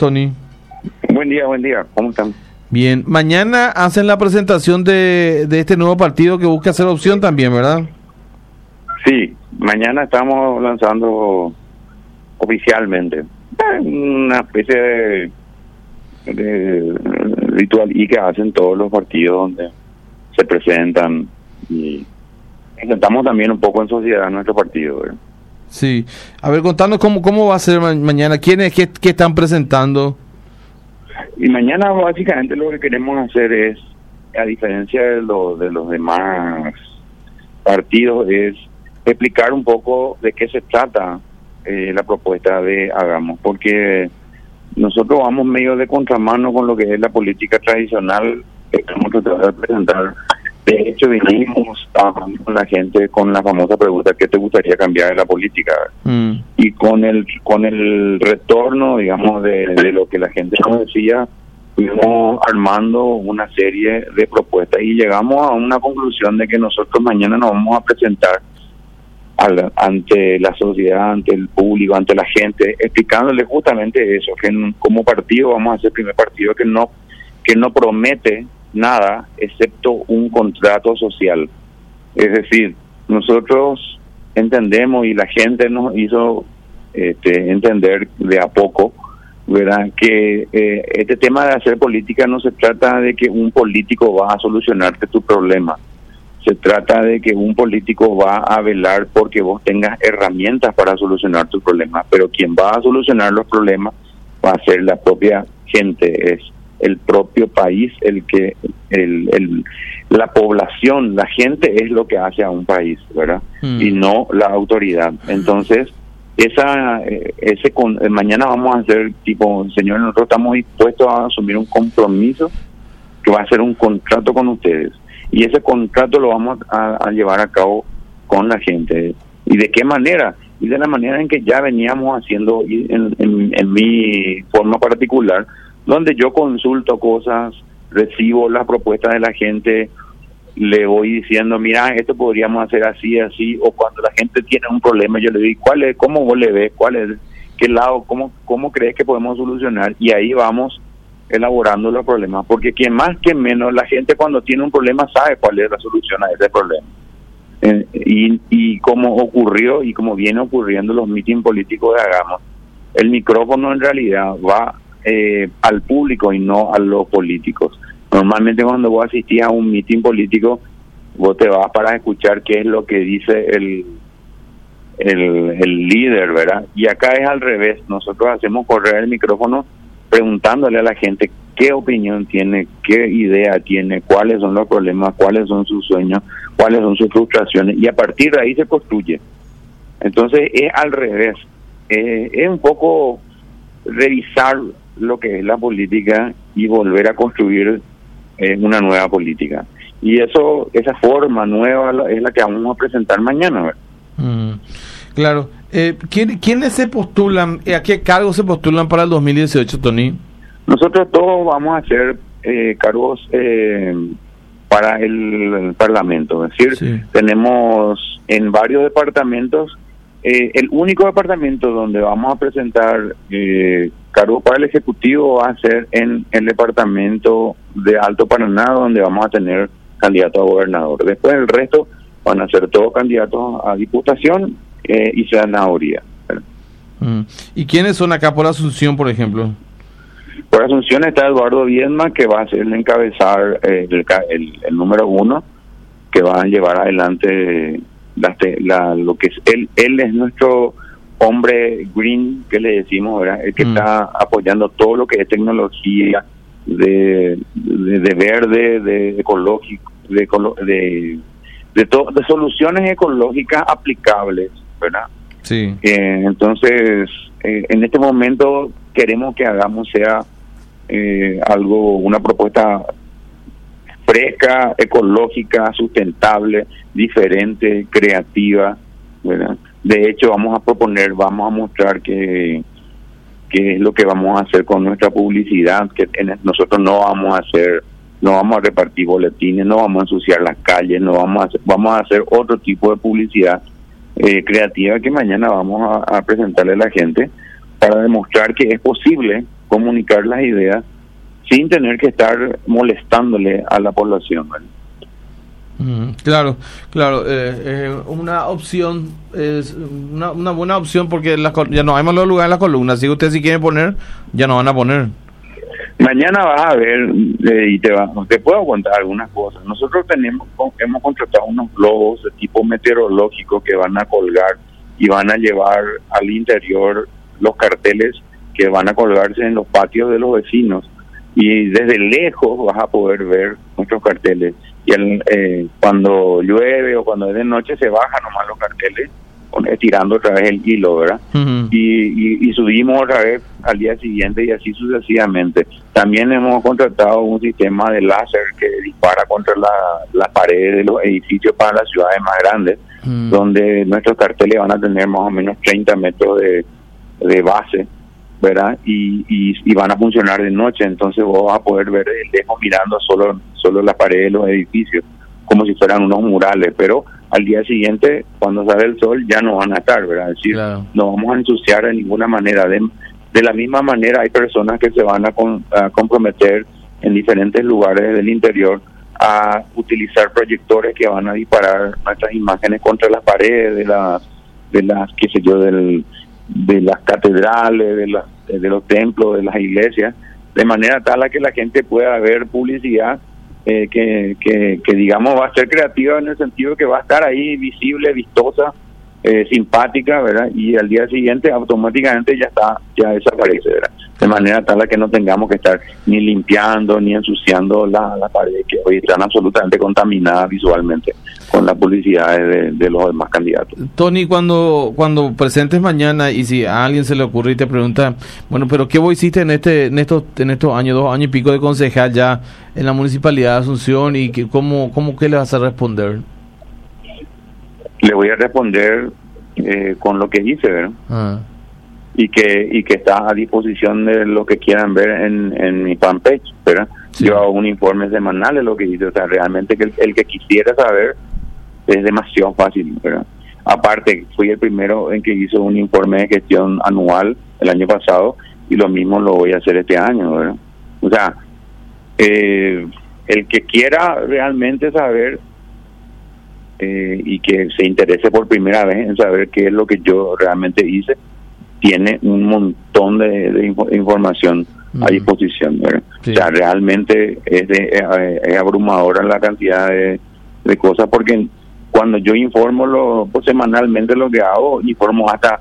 Tony? Buen día, ¿cómo están? Bien, mañana hacen la presentación de este nuevo partido que busca hacer opción también, ¿verdad? Sí, mañana estamos lanzando oficialmente una especie de ritual y que hacen todos los partidos donde se presentan y intentamos también un poco en sociedad nuestro partido, ¿verdad? Sí. A ver, contanos cómo va a ser mañana, quiénes qué están presentando. Y mañana básicamente lo que queremos hacer es, a diferencia de los demás partidos, es explicar un poco de qué se trata la propuesta de Hagamos, porque nosotros vamos medio de contramano con lo que es la política tradicional que estamos tratando de presentar. De hecho, vinimos hablando con la gente con la famosa pregunta: ¿qué te gustaría cambiar de la política? Y con el retorno, digamos, de lo que la gente nos decía, fuimos armando una serie de propuestas y llegamos a una conclusión de que nosotros mañana nos vamos a presentar ante la sociedad, ante el público, ante la gente, explicándole justamente eso, que como partido vamos a ser el primer partido que no promete nada excepto un contrato social. Es decir, nosotros entendemos, y la gente nos hizo entender de a poco, ¿verdad?, que este tema de hacer política no se trata de que un político va a solucionarte tu problema. Se trata de que un político va a velar porque vos tengas herramientas para solucionar tus problemas, pero quien va a solucionar los problemas va a ser la propia gente, es el propio país, la población, la gente es lo que hace a un país, ¿verdad? Y no la autoridad. Entonces, mañana vamos a hacer tipo, señores, nosotros estamos dispuestos a asumir un compromiso que va a ser un contrato con ustedes. Y ese contrato lo vamos a llevar a cabo con la gente. ¿Y de qué manera? Y de la manera en que ya veníamos haciendo en mi forma particular, donde yo consulto cosas, recibo las propuestas de la gente, le voy diciendo, mira, esto podríamos hacer así, o cuando la gente tiene un problema, yo le digo, ¿cómo vos le ves? ¿Cuál es? ¿Qué lado? ¿Cómo crees que podemos solucionar? Y ahí vamos elaborando los problemas, porque quien más que menos, la gente cuando tiene un problema sabe cuál es la solución a ese problema. Y como ocurrió y como viene ocurriendo los mítines políticos de Hagamos, el micrófono en realidad va al público y no a los políticos. Normalmente cuando vos asistís a un mitin político, vos te vas para escuchar qué es lo que dice el líder, ¿verdad? Y acá es al revés, nosotros hacemos correr el micrófono preguntándole a la gente qué opinión tiene, qué idea tiene, cuáles son los problemas, cuáles son sus sueños, cuáles son sus frustraciones, y a partir de ahí se construye. Entonces es al revés, es un poco revisar lo que es la política y volver a construir una nueva política. Y esa forma nueva es la que vamos a presentar mañana, ¿verdad? Claro. ¿Quiénes se postulan, a qué cargos se postulan para el 2018, Tony? Nosotros todos vamos a hacer cargos para el Parlamento. Es decir, tenemos en varios departamentos, el único departamento donde vamos a presentar cargos para el Ejecutivo va a ser en el departamento de Alto Paraná, donde vamos a tener candidato a gobernador. Después el resto van a ser todos candidatos a diputación y senaduría. ¿Y quiénes son acá por Asunción, por ejemplo? Por Asunción está Eduardo Viedma, que va a ser el encabezar el número 1, que va a llevar adelante lo que es él es nuestro hombre green, que le decimos, ¿verdad? El que está apoyando todo lo que es tecnología de verde, de ecológico, de soluciones ecológicas aplicables, ¿verdad? Sí. Entonces, en este momento queremos que Hagamos sea una propuesta fresca, ecológica, sustentable, diferente, creativa, ¿verdad? De hecho, vamos a mostrar qué es lo que vamos a hacer con nuestra publicidad, que nosotros no vamos a repartir boletines, no vamos a ensuciar las calles, vamos a hacer otro tipo de publicidad creativa que mañana vamos a presentarle a la gente para demostrar que es posible comunicar las ideas sin tener que estar molestándole a la población, ¿verdad? Claro, una opción, es una buena opción, porque ya no hay más lugar en las columnas. Si ustedes si quieren poner, ya no van a poner. Mañana vas a ver y te puedo contar algunas cosas. Nosotros hemos contratado unos globos de tipo meteorológico que van a colgar y van a llevar al interior los carteles que van a colgarse en los patios de los vecinos, y desde lejos vas a poder ver nuestros carteles. Y cuando llueve o cuando es de noche se bajan nomás los carteles, estirando otra vez el hilo, ¿verdad? Uh-huh. Y subimos otra vez al día siguiente y así sucesivamente. También hemos contratado un sistema de láser que dispara contra las paredes de los edificios para las ciudades más grandes, donde nuestros carteles van a tener más o menos 30 metros de base, ¿verdad? Y van a funcionar de noche, entonces vos vas a poder ver de lejos mirando solo las paredes de los edificios, como si fueran unos murales, pero al día siguiente, cuando sale el sol, ya no van a estar, ¿verdad? Es decir, claro, no vamos a ensuciar de ninguna manera. De la misma manera, hay personas que se van a comprometer en diferentes lugares del interior a utilizar proyectores que van a disparar nuestras imágenes contra las paredes de las qué sé yo, de las catedrales, de los templos, de las iglesias, de manera tal a que la gente pueda ver publicidad que digamos va a ser creativa, en el sentido que va a estar ahí visible, vistosa, simpática, ¿verdad? Y al día siguiente automáticamente ya desaparece, ¿verdad? De manera tal a que no tengamos que estar ni limpiando ni ensuciando la pared, que hoy están absolutamente contaminadas visualmente con la publicidad de los demás candidatos. Tony, cuando presentes mañana, y si a alguien se le ocurre y te pregunta, bueno, pero ¿qué vos hiciste en estos años, 2 años y pico de concejal ya en la Municipalidad de Asunción, y cómo qué le vas a responder? Le voy a responder con lo que hice, ¿verdad? Y que está a disposición de lo que quieran ver en mi fanpage, ¿verdad? Sí. Yo hago un informe semanal de lo que hice, o sea, realmente que el que quisiera saber es demasiado fácil, ¿verdad? Aparte, fui el primero en que hizo un informe de gestión anual el año pasado, y lo mismo lo voy a hacer este año, ¿verdad? O sea, el que quiera realmente saber y que se interese por primera vez en saber qué es lo que yo realmente hice, tiene un montón de información a disposición, ¿verdad? Sí. O sea, realmente es abrumadora la cantidad de cosas, porque cuando yo informo semanalmente lo que hago, informo hasta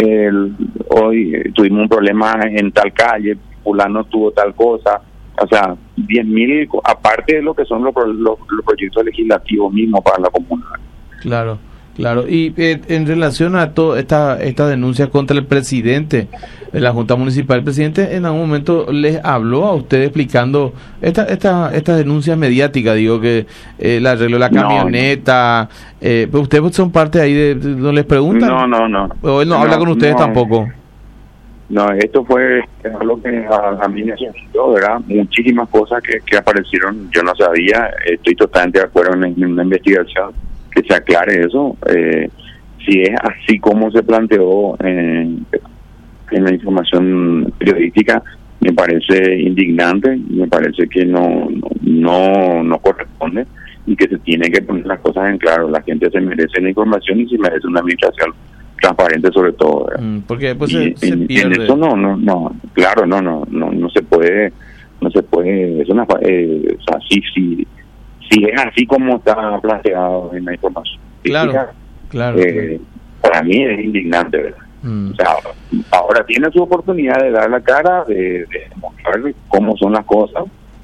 hoy tuvimos un problema en tal calle, fulano tuvo tal cosa, o sea, 10.000, aparte de lo que son los proyectos legislativos mismos para la comuna. Claro. Y en relación a toda esta denuncia contra el presidente de la Junta Municipal, el presidente en algún momento les habló a usted explicando esta denuncia mediática, digo, que el arreglo de la camioneta, pero ustedes son parte ahí ¿no les preguntan? No. ¿O él no habla con ustedes tampoco? No, esto fue algo que a mí me asustó, ¿verdad? Muchísimas cosas que aparecieron, yo no sabía, estoy totalmente de acuerdo en una investigación, que se aclare eso. Si es así como se planteó en la información periodística, me parece indignante, me parece que no corresponde, y que se tiene que poner las cosas en claro. La gente se merece la información y se merece una administración transparente, sobre todo, ¿verdad? Porque pues se pierde. En eso no, claro, no se puede, es una, o sea, si es así como está planteado en la información. Claro. Para mí es indignante, ¿verdad? O sea, ahora tiene su oportunidad de dar la cara, de mostrar cómo son las cosas,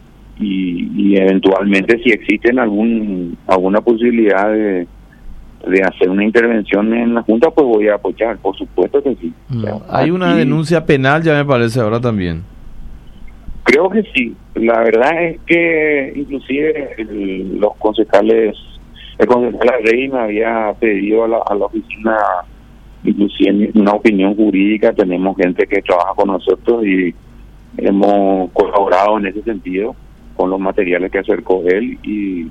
y eventualmente si existen alguna posibilidad de hacer una intervención en la Junta, pues voy a apoyar, por supuesto que sí. O sea, hay una denuncia penal, ya me parece, ahora también. Creo que sí. La verdad es que inclusive los concejales, el concejal Rey me había pedido a la oficina, inclusive una opinión jurídica. Tenemos gente que trabaja con nosotros y hemos colaborado en ese sentido con los materiales que acercó él, y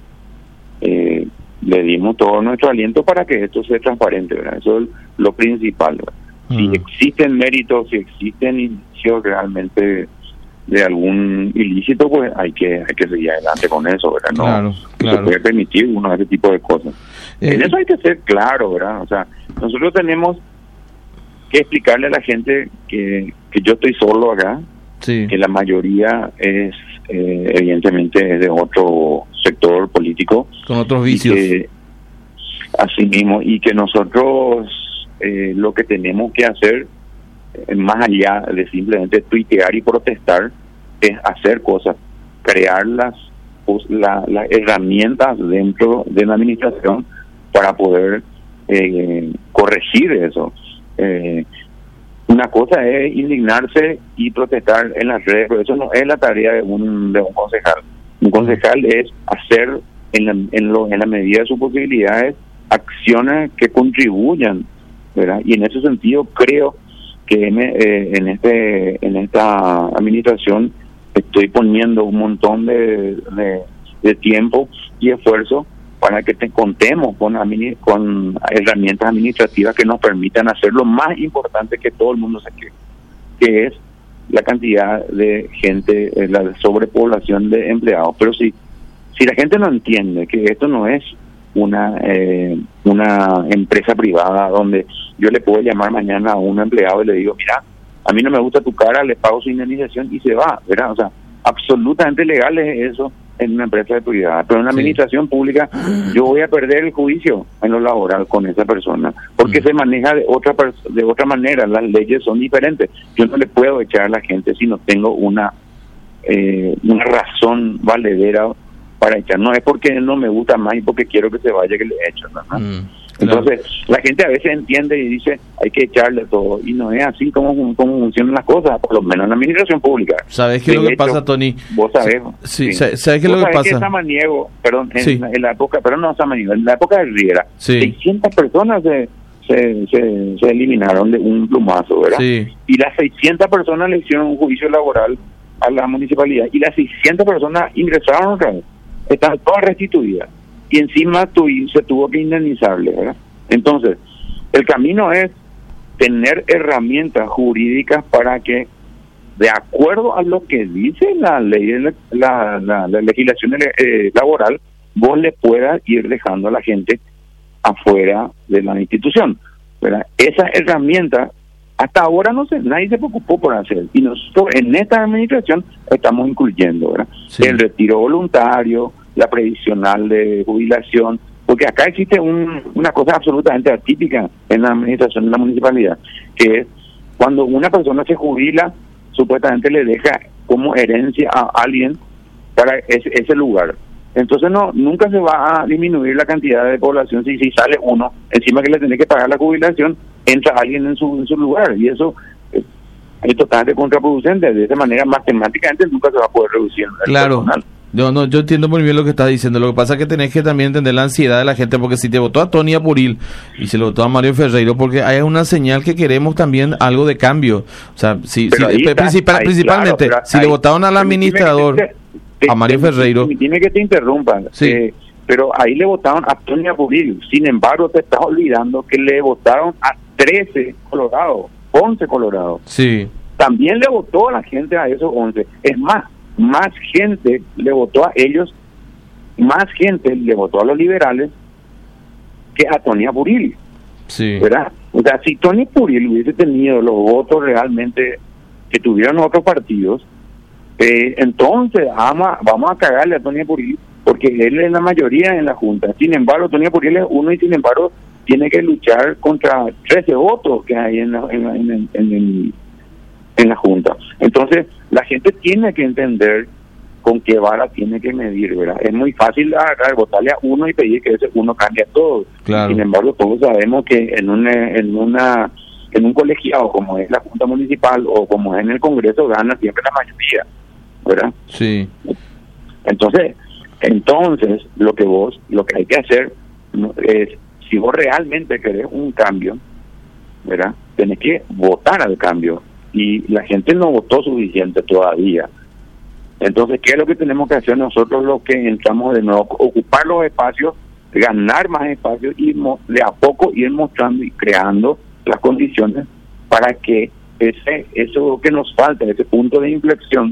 le dimos todo nuestro aliento para que esto sea transparente, ¿verdad? Eso es lo principal, ¿verdad? Si existen méritos, si existen indicios realmente de algún ilícito, pues hay que seguir adelante con eso, ¿verdad? No se puede permitir uno ese tipo de cosas. En eso hay que ser claro, ¿verdad? O sea, nosotros tenemos que explicarle a la gente que yo estoy solo acá, que la mayoría es evidentemente es de otro sector político, con otros vicios, así mismo, y que nosotros lo que tenemos que hacer, más allá de simplemente tuitear y protestar, es hacer cosas, crear las herramientas dentro de la administración para poder corregir eso. Una cosa es indignarse y protestar en las redes, pero eso no es la tarea de un concejal. Un concejal es hacer en la medida de sus posibilidades acciones que contribuyan, ¿verdad? Y en ese sentido creo que en esta administración estoy poniendo un montón de tiempo y esfuerzo para que contemos con herramientas administrativas que nos permitan hacer lo más importante que todo el mundo se quiere, que es la cantidad de gente, la sobrepoblación de empleados. Pero si la gente no entiende que esto no es una empresa privada donde yo le puedo llamar mañana a un empleado y le digo, mira, a mí no me gusta tu cara, le pago su indemnización y se va, ¿verdad? O sea, absolutamente legal es eso en una empresa de privada, pero en una administración pública yo voy a perder el juicio en lo laboral con esa persona, porque se maneja de otra manera, las leyes son diferentes. Yo no le puedo echar a la gente si no tengo una razón valedera para echar. No es porque no me gusta más y porque quiero que se vaya que le echo, ¿no? Entonces, la gente a veces entiende y dice, hay que echarle todo, y no es así como funcionan las cosas, por lo menos en la administración pública. ¿Sabes qué es lo que pasa, Tony? Vos sabés. Sí. ¿Sabes qué es lo que pasa? Que Samaniego, en la época, pero no Samaniego, en la época de Riera, 600 personas se eliminaron de un plumazo, ¿verdad? Y las 600 personas le hicieron un juicio laboral a la municipalidad, y las 600 personas ingresaron otra vez, están todas restituidas. Y encima se tuvo que indemnizarle, ¿verdad? Entonces, el camino es tener herramientas jurídicas para que, de acuerdo a lo que dice la ley, la legislación laboral, vos le puedas ir dejando a la gente afuera de la institución, ¿verdad? Esa herramienta hasta ahora nadie se preocupó por hacer, y nosotros en esta administración estamos incluyendo, ¿verdad? El retiro voluntario, la previsional de jubilación, porque acá existe una cosa absolutamente atípica en la administración de la municipalidad, que es cuando una persona se jubila, supuestamente le deja como herencia a alguien para ese lugar. Entonces nunca se va a disminuir la cantidad de población si sale uno, encima que le tiene que pagar la jubilación, entra alguien en su lugar, y eso es totalmente contraproducente. De esa manera, matemáticamente nunca se va a poder reducir el personal. Yo entiendo muy bien lo que estás diciendo. Lo que pasa es que tenés que también entender la ansiedad de la gente, porque si te votó a Tony Apuril y se lo votó a Mario Ferreiro, porque hay una señal que queremos también algo de cambio. O sea, principalmente, si le votaron al administrador, a Mario Ferreiro. Dime que te interrumpan. Pero ahí le votaron a Tony Apuril. Sin embargo, te estás olvidando que le votaron a 13 colorados, 11 colorados. También le votó a la gente a esos 11. Es más gente le votó a ellos, más gente le votó a los liberales que a Tony Apuril, ¿verdad? O sea, si Tony Apuril hubiese tenido los votos realmente que tuvieron otros partidos, entonces vamos a cagarle a Tony Apuril, porque él es la mayoría en la Junta. Sin embargo, Tony Apuril es uno, y sin embargo tiene que luchar contra 13 votos que hay en la Junta. Entonces, la gente tiene que entender con qué vara tiene que medir, ¿verdad? Es muy fácil votarle a uno y pedir que ese uno cambie a todos. Sin embargo, todos sabemos que en un colegiado como es la Junta Municipal o como es en el Congreso, gana siempre la mayoría, ¿verdad? Entonces lo que hay que hacer es, si vos realmente querés un cambio, ¿verdad? Tenés que votar al cambio, y la gente no votó suficiente todavía. Entonces, ¿qué es lo que tenemos que hacer nosotros los que entramos de nuevo? Ocupar los espacios, ganar más espacios y de a poco ir mostrando y creando las condiciones para que eso que nos falta, ese punto de inflexión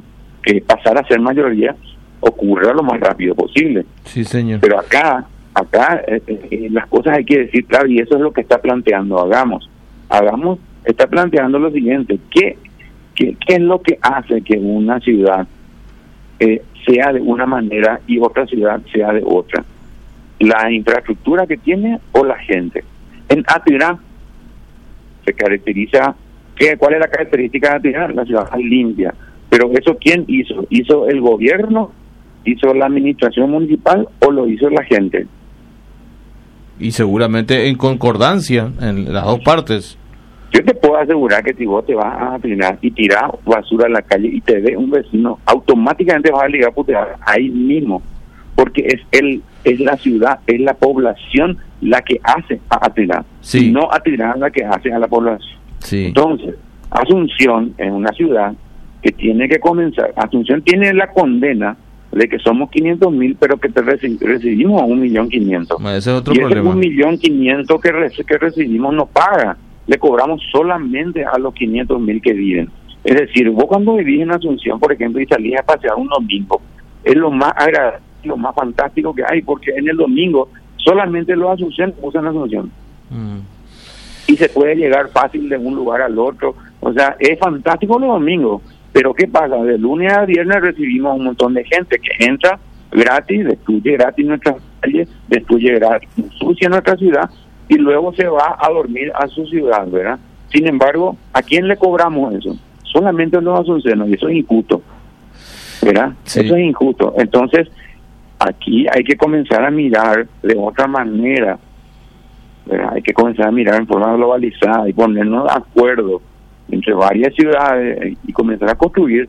que pasar a ser mayoría ocurra lo más rápido posible. Sí, señor. Pero acá las cosas hay que decir claro, y eso es lo que está planteando Hagamos, está planteando lo siguiente: ¿qué es lo que hace que una ciudad sea de una manera y otra ciudad sea de otra? ¿La infraestructura que tiene o la gente? En Atirá se caracteriza, ¿cuál es la característica de Atirá? La ciudad es limpia. Pero eso, ¿quién hizo? ¿Hizo el gobierno? ¿Hizo la administración municipal o lo hizo la gente? Y seguramente en concordancia en las dos partes. Yo te puedo asegurar que si vos te vas a Atirá y tirás basura en la calle y te ve un vecino, automáticamente vas a ligar a putear ahí mismo, porque es la ciudad, es la población la que hace a Atirá, sí. Y no Atirá la que hace a la población. Sí. Entonces, Asunción es una ciudad que tiene que comenzar. Asunción tiene la condena de que somos 500.000, pero que recibimos a 1.500.000. Ese es otro y problema. ese 1.500.000 que recibimos no paga. Le cobramos solamente a los 500.000 que viven. Es decir, vos cuando vivís en Asunción, por ejemplo, y salís a pasear un domingo, es lo más agradable, lo más fantástico que hay, porque en el domingo solamente los asunciones usan Asunción. Y se puede llegar fácil de un lugar al otro. O sea, es fantástico los domingos. Pero ¿qué pasa? De lunes a viernes recibimos un montón de gente que entra gratis, destruye gratis nuestras calles, destruye gratis, ensucia nuestra ciudad y luego se va a dormir a su ciudad, ¿verdad? Sin embargo, ¿a quién le cobramos eso? Solamente a los asuncenos, y eso es injusto, ¿verdad? Sí. Eso es injusto. Entonces, aquí hay que comenzar a mirar de otra manera, ¿verdad? Hay que comenzar a mirar en forma globalizada y ponernos de acuerdo entre varias ciudades y comenzar a construir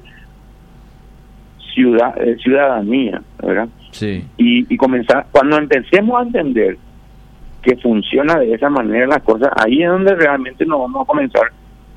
ciudadanía, ¿verdad? Sí. Y comenzar, cuando empecemos a entender que funciona de esa manera las cosas, ahí es donde realmente nos vamos a comenzar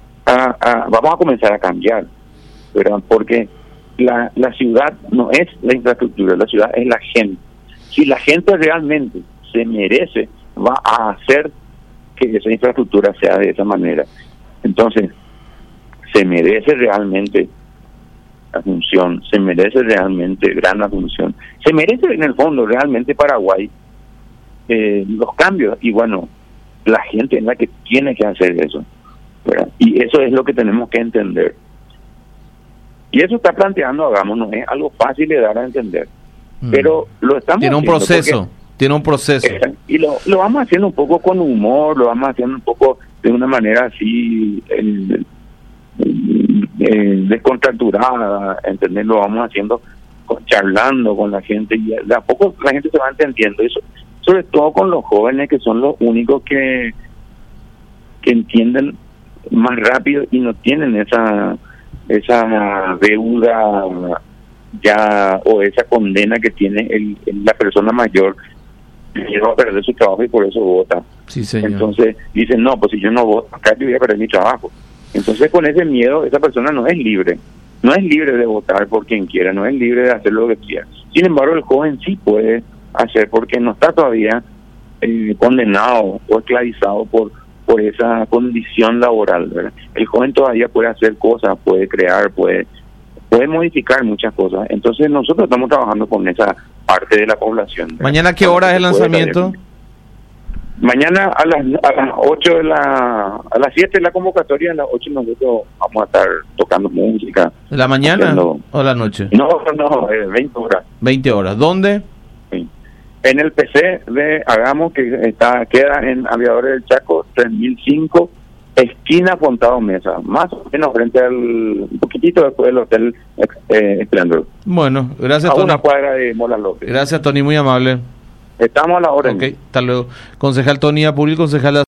a cambiar, ¿verdad? Porque la ciudad no es la infraestructura, la ciudad es la gente. Si la gente realmente se merece, va a hacer que esa infraestructura sea de esa manera. Entonces, se merece realmente Asunción, se merece realmente Gran Asunción, se merece en el fondo realmente Paraguay los cambios, y bueno, la gente es la que tiene que hacer eso, ¿verdad? Y eso es lo que tenemos que entender, y eso está planteando Hagamos, no es algo fácil de dar a entender, pero lo estamos tiene un proceso y lo vamos haciendo un poco con humor, lo vamos haciendo un poco de una manera así descontracturada, ¿entendés? Lo vamos haciendo charlando con la gente, y de a poco la gente se va entendiendo eso, sobre todo con los jóvenes, que son los únicos que entienden más rápido y no tienen esa deuda ya, o esa condena que tiene la persona mayor, que va a perder su trabajo y por eso vota. Sí, señor. Entonces dicen, no, pues si yo no voto acá, yo voy a perder mi trabajo. Entonces, con ese miedo, esa persona no es libre de votar por quien quiera, no es libre de hacer lo que quiera. Sin embargo, el joven sí puede hacer, porque no está todavía condenado o esclavizado por esa condición laboral, ¿verdad? El joven todavía puede hacer cosas, puede crear, puede modificar muchas cosas. Entonces, nosotros estamos trabajando con esa parte de la población, ¿verdad? ¿Mañana qué hora es el lanzamiento? Mañana a las 8 a las 7 de la convocatoria, a las 8 nosotros vamos a estar tocando música. ¿La mañana o la noche? No, 20 horas. 20 horas. ¿Dónde? Sí. En el PC de Hagamos, que queda en Aviadores del Chaco, 3005, esquina Fontado Mesa, más o menos frente un poquitito después del Hotel Esplendor. Bueno, gracias, a Tony. Una cuadra de Mola López. Gracias, Tony, muy amable. Estamos a la orden. Ok, hasta luego. Concejal Tony Apuril, concejal